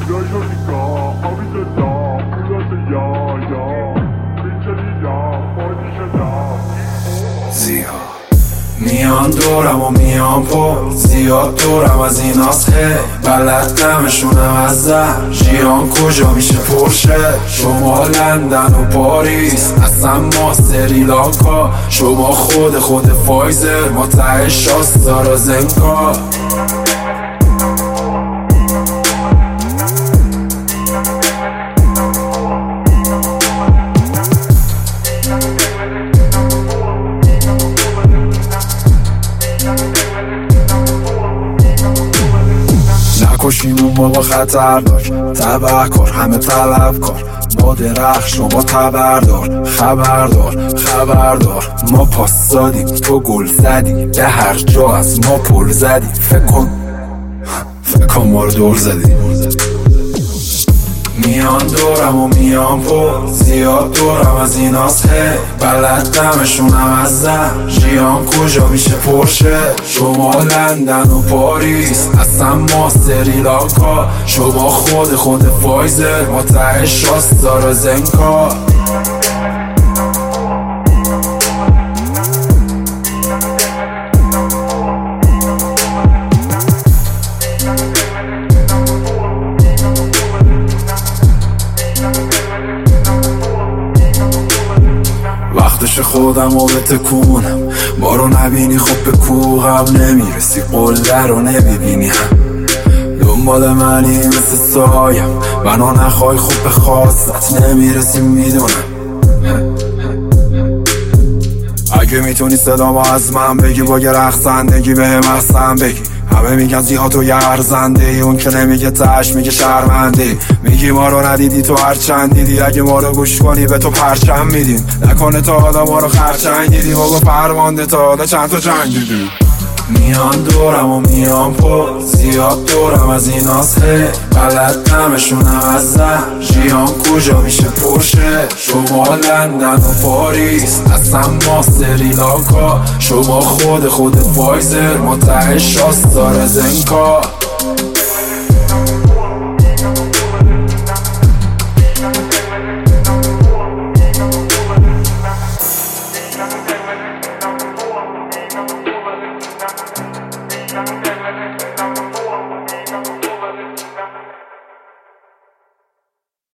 زیاد میان دورم و میان پر زیاد دورم از این هی بلد نمشونم از زهر ژیان کجا میشه پرشه شما لندن و پاریس اصلا ما سریلانکا شما خود فایزر ما ته شاستارا زنکا نکشیمون بابا خطرناک تبهکار همه طلبکار ما درخت شما تبردار خبردار ما پاس دادیم تو گل زدی به هر جا از ما پل زدی فکر کن ما رو دور زدی میان دورم و میان پر زیاد دورم از این هی بلد نمشونم از زهر ژیان کجا میشه پرشه شما لندن و پاریس اصلا ما سریلانکا شما خود فایزر ما ته شاستارا زنکا وقتش خودم رو بتکونم ما رو نبینی خب به کوهم نمیرسی قله رو نمیبینی هم دنبال منی مثل سایم منو نخوای خوب به خواستت نمیرسی میدونم اگه میتونی صدامو از من بگی با یه رقصندگی بهم احسن بگی همه میگن زیاد تو یه ارزنده ای اون که نمیگه تش میگه شرمنده میگی ما رو ندیدی تو هر چند دیدی اگه ما رو گوش کنی به تو پرچم میدیم نکنه تا حالا ما رو خرچنگ دیدیم و پرمانده تا حالا چند تا جنگ دیدیم میان دورم و میان پر زیاد دورم از این هی بلد نمشونم از زهر ژیان کجا میشه پرشه شما لندن و پاریس اصلا ما سریلانکا شما خود فایزر ما ته شاستارا زنکا